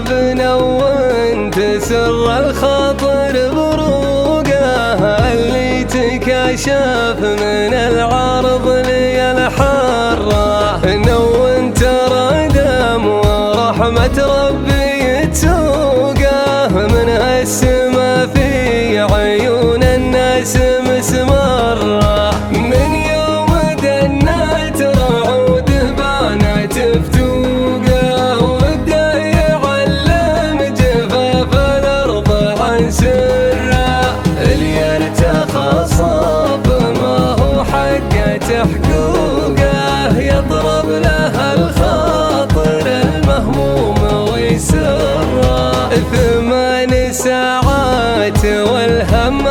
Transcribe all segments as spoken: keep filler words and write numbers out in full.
بنا وانت سر الخاطر بروقه اللي تكشف من العرض لي الحره نو انت ردم ورحمة ربي تسوقه من هالسما في عيون الناس مسمره من يوم دنت رعود بانت فتوقه وبدا يعلم جفاف الارض عن سره اللي ارتخى صاب ما هو حقه حقوقه يضرب له الخاطر المهموم ويسره ثمان ساعات والهم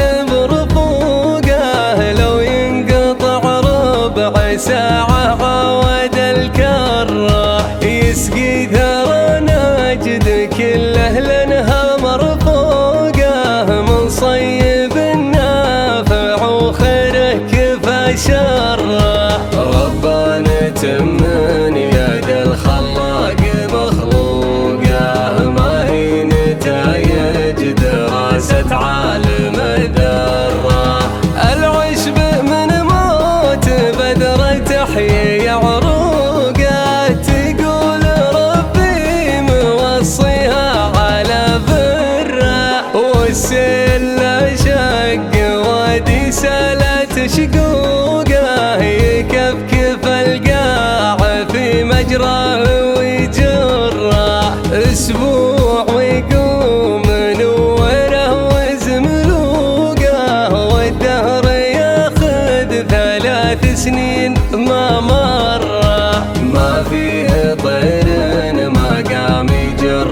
برفوقه لو ينقطع ربع ساعة عود الكرة يسقي ثرى نجد كله لانها مرفوقه من صيب النافع وخيره كفى شره ربنا تمن يد الخلاق مخلوقه ما هي نتايج دراسة عالم ذره العشب من موت بدر تحيي عروقه تقول ربي موصيها على بره والسله شق وادي سالت شقوقه يكفكف القاع في مجراه ويجره اسبوع ويقوم نوره وزملوقه والدهر ياخذ ثلاث سنين ما مره ما فيه طير ما قام يجر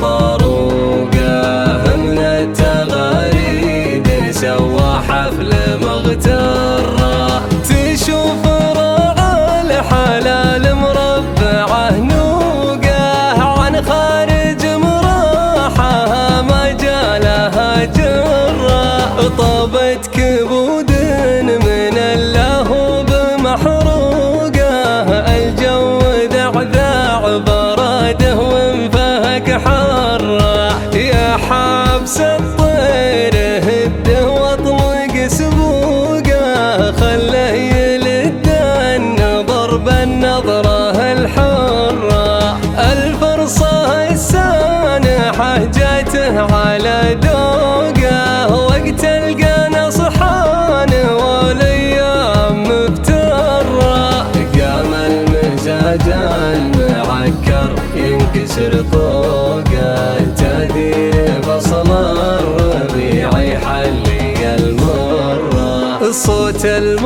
طروقه من التغاريد سوى حفل مغتره تشوف راعى الحلال مربعه نوقه عن خارج مراحها ما جالها جره طابت كبود من اللهو بمحروقه الجو ذعذاع براده وانفهك حره يا حابس الطير هده واطلق سبوقه خله يلد النظر بالنظره الحره الفرصه السانحه جاته على ذوقه وقت القنا صحان والايام مفتره قام المزاج المعكر ينكسر طوقه تهدي فصل الربيع يحلي المره صوت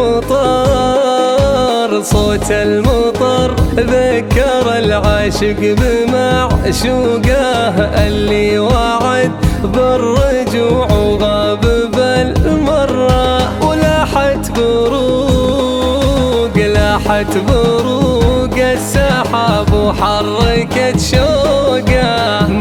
المطر صوت المطر ذكر العاشق بمعشوقه اللي وعد بالرجوع وغاب بالمره ولاحت بروق لاحت بروق السحاب وحركت شوقه